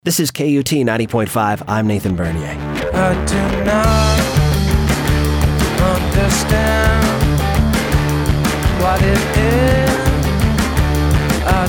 This is KUT 90.5. I'm Nathan Bernier. I do not understand what it is. I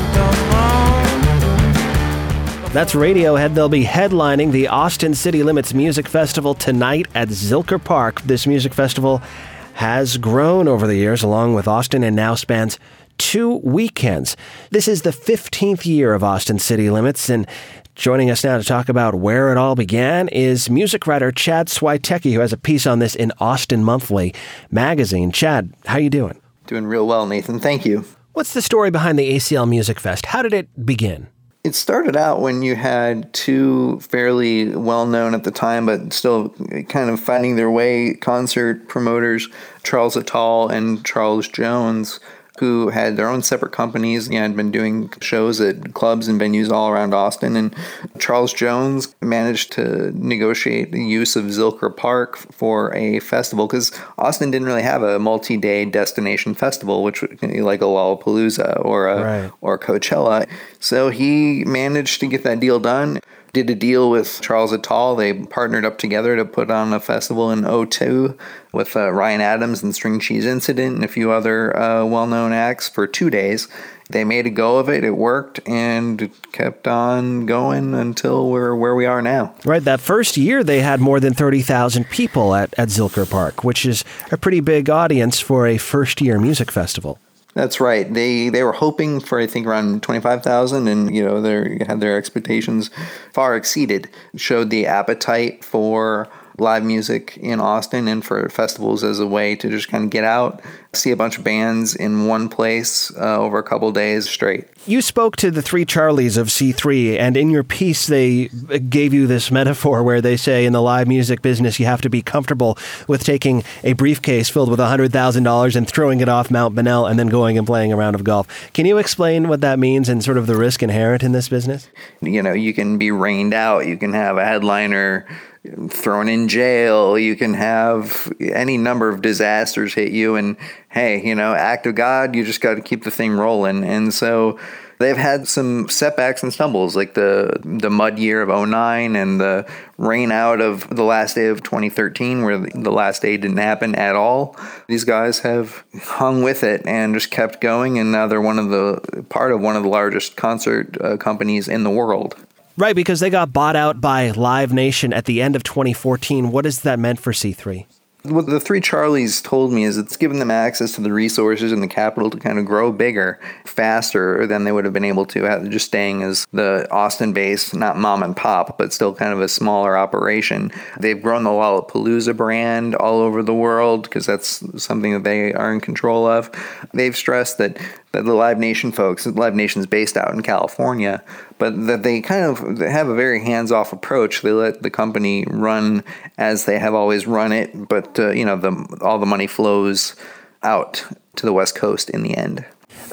don't know. That's Radiohead. They'll be headlining the Austin City Limits Music Festival tonight at Zilker Park. This music festival has grown over the years along with Austin and now spans 2 weekends. This is the 15th year of Austin City Limits, and joining us now to talk about where it all began is music writer Chad Swietecki, who has a piece on this in Austin Monthly magazine. Chad, how you doing? Doing real well, Nathan. Thank you. What's the story behind the ACL Music Fest? How did it begin? It started out when you had two fairly well-known at the time, but still kind of finding their way concert promoters, Charles Attal and Charles Jones, who had their own separate companies and had been doing shows at clubs and venues all around Austin. And Charles Jones managed to negotiate the use of Zilker Park for a festival because Austin didn't really have a multi-day destination festival, which would be like a Lollapalooza or Coachella. So he managed to get that deal done. Did a deal with Charles Attal. They partnered up together to put on a festival in '02 with Ryan Adams and String Cheese Incident and a few other well-known acts for 2 days. They made a go of it. It worked and kept on going until we're where we are now. Right. That first year, they had more than 30,000 people at Zilker Park, which is a pretty big audience for a first-year music festival. That's right. They were hoping for, I think, around 25,000, and they had their expectations far exceeded. Showed the appetite for live music in Austin and for festivals as a way to just kind of get out, see a bunch of bands in one place over a couple days straight. You spoke to the three Charlies of C3, and in your piece they gave you this metaphor where they say in the live music business you have to be comfortable with taking a briefcase filled with $100,000 and throwing it off Mount Bonnell and then going and playing a round of golf. Can you explain what that means and sort of the risk inherent in this business? You can be rained out. You can have a headliner thrown in jail. You can have any number of disasters hit you, and hey, act of God, you just got to keep the thing rolling. And so they've had some setbacks and stumbles, like the mud year of '09 and the rain out of the last day of 2013, where the last day didn't happen at all. These guys have hung with it and just kept going, and now they're part of one of the largest concert companies in the world. Right, because they got bought out by Live Nation at the end of 2014. What has that meant for C3? What the three Charlies told me is it's given them access to the resources and the capital to kind of grow bigger, faster than they would have been able to just staying as the Austin-based, not mom and pop, but still kind of a smaller operation. They've grown the Lollapalooza brand all over the world because that's something that they are in control of. They've stressed that the Live Nation folks, Live Nation's based out in California, but that they kind of have a very hands-off approach. They let the company run as they have always run it, but all the money flows out to the West Coast in the end.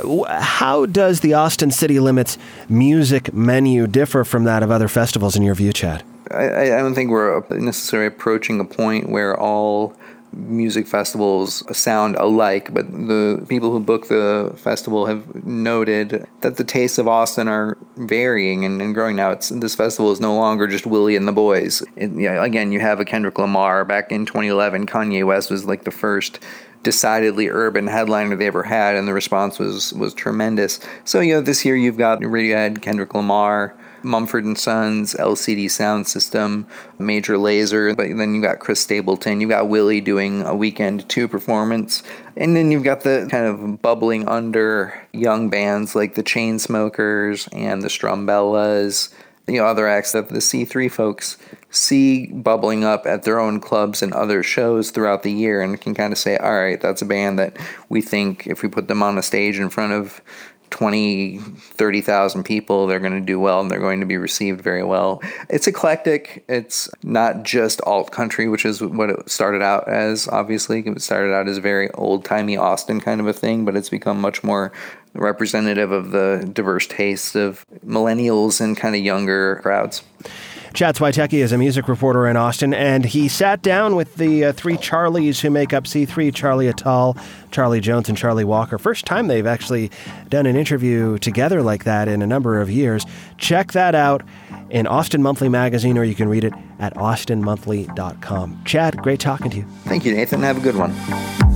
How does the Austin City Limits music menu differ from that of other festivals in your view, Chad? I don't think we're necessarily approaching a point where all music festivals sound alike, but the people who book the festival have noted that the tastes of Austin are varying and growing now. This festival is no longer just Willie and the Boys. Again, you have a Kendrick Lamar. Back in 2011, Kanye West was like the first decidedly urban headliner they ever had, and the response was tremendous. So this year you've got Radiohead, Kendrick Lamar, Mumford & Sons, LCD Sound System, Major Lazer, but then you've got Chris Stapleton, you've got Willie doing a Weekend 2 performance, and then you've got the kind of bubbling under young bands like the Chainsmokers and the Strumbellas, other acts that the C3 folks see bubbling up at their own clubs and other shows throughout the year, and can kind of say, all right, that's a band that we think if we put them on a stage in front of 20, 30,000 people, they're going to do well and they're going to be received very well. It's eclectic. It's not just alt country, which is what it started out as, obviously. It started out as very old-timey Austin kind of a thing, but it's become much more representative of the diverse tastes of millennials and kind of younger crowds. Chad Swietecki is a music reporter in Austin, and he sat down with the three Charlies who make up C3, Charlie Attal, Charlie Jones, and Charlie Walker. First time they've actually done an interview together like that in a number of years. Check that out in Austin Monthly magazine, or you can read it at austinmonthly.com. Chad, great talking to you. Thank you, Nathan. Have a good one.